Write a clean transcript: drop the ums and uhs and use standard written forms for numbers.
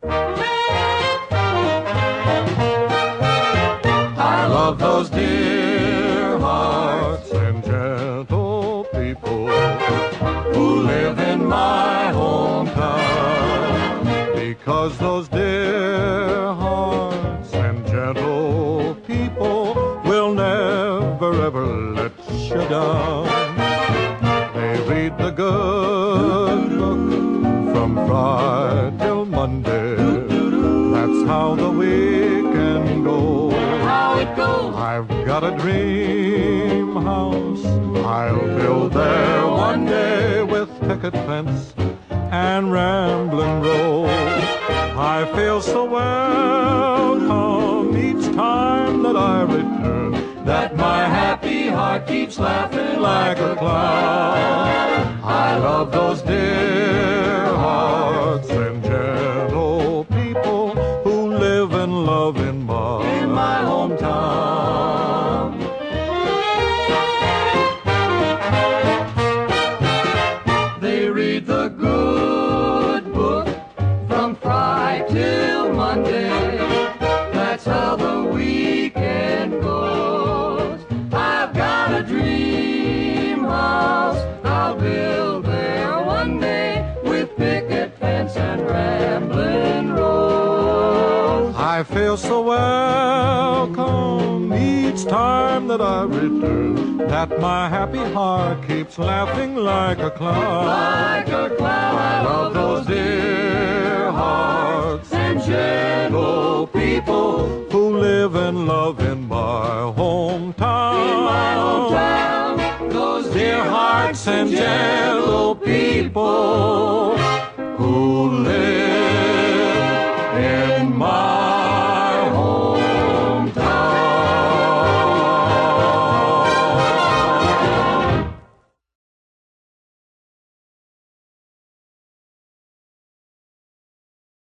I love those dear hearts and gentle people who live in my hometown, because those dear hearts and gentle people will never ever let you down. They read the good book from Friday till Monday. That's how the weekend goes. How it goes. I've got a dream house I'll build there one day, with picket fence and rambling road. I feel so welcome each time that I return, that my happy heart keeps laughing like a clown. I love those dear hearts and gentle people who live and love in my hometown. They read the good book from Friday till Monday. That's how the weekend goes. I've got a dream house I'll build there one day, with picket fence and rambling roads. I feel so welcome each time that I return, that my happy heart keeps laughing like a clown. Like a clown. I love those dear